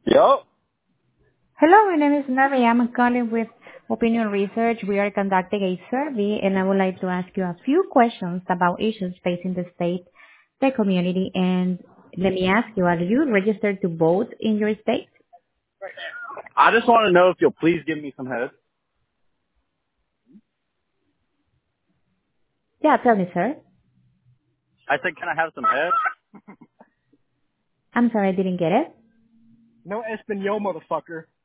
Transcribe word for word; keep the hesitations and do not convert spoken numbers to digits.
Yup. Hello, my name is Nari. I'm calling with Opinion Research. We are conducting a survey, and I would like to ask you a few questions about issues facing the state, the community, and let me ask you, are you registered to vote in your state? I just want to know if you'll please give me some head. Yeah, tell me, sir. I said, can I have some head? I'm sorry, I didn't get it. No Espanol, motherfucker.